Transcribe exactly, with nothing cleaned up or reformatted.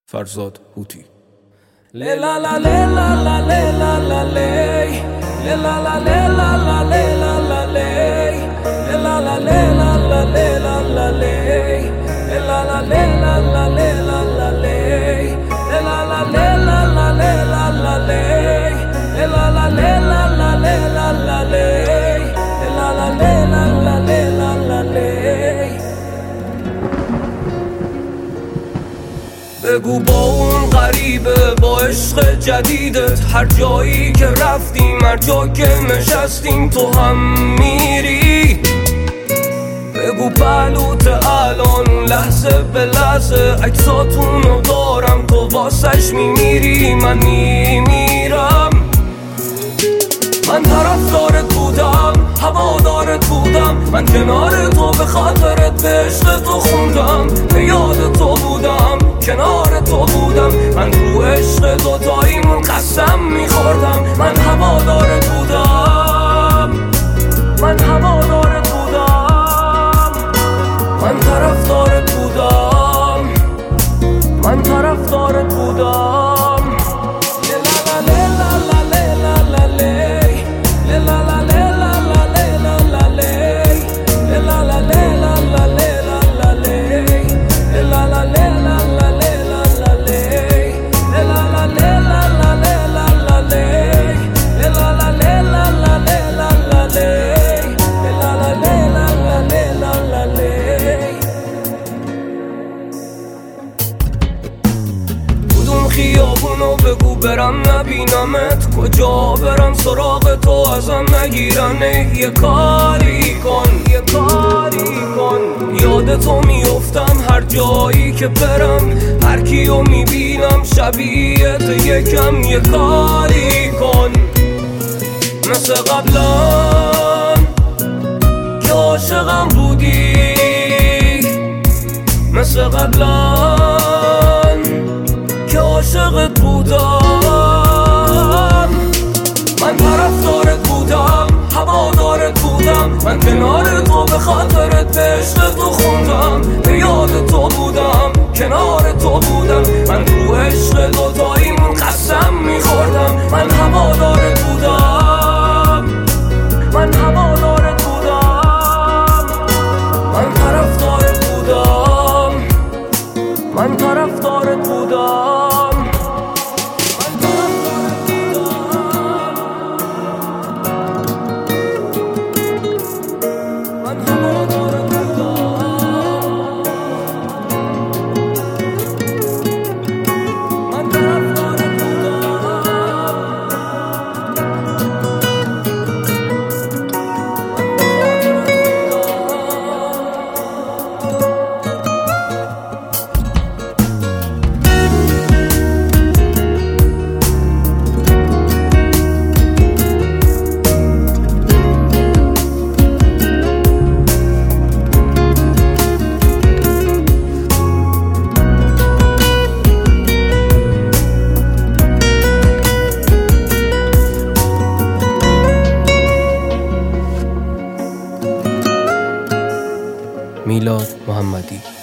فرزاد هوتی. لیلا لا لیلا لا لیلا لا لی لیلا لا لیلا لا لیلا لا لی لیلا لا لیلا لا لیلا لا لی لیلا لا لیلا لا لیلا لا لی لیلا لا لیلا لا لیلا لا لی لیلا لا لیلا لا لیلا لا لی لیلا لا لیلا لا لیلا لا لی. بگو با اون غریبه با عشق جدیدت هر جایی که رفتیم هر جا که نشستیم تو هم میری. بگو پهلوت الان اون لحظه به لحظه عکساتونو دارم تو واسش میمیری من میمیرم. من طرفدارت بودم هوادارت بودم من کنار تو به خاطرت به عشق تو خوندم به یاد تو بودم کنار تو بودم من رو عشق دوتاییمون قسم میخوردم. من هوادارت بودم من هوادارت بودم من طرفدارت بودم من طرفدارت بودم. خیابونو بگو برم نبینمت کجا برم سراغ تو ازم نگیرن یه کاری کن یه کاری کن. یاد تو میفتم هر جایی که برم هر کیو میبینم شبیهت یکم یه کاری کن مثل قبلا که عاشقم بودی مثل قبلا که عاشقت بودم. من طرفدارت بودم هوادارت بودم من کنار تو به خاطرت به عشق تو خوندم به یاد تو بودم کنار تو بودم من رو عشق دوتاییمون قسم میخوردم. من هوادارت بودم من هوادارت بودم من طرفدارت بودم من طرفدارت بودم. میلاد محمدی.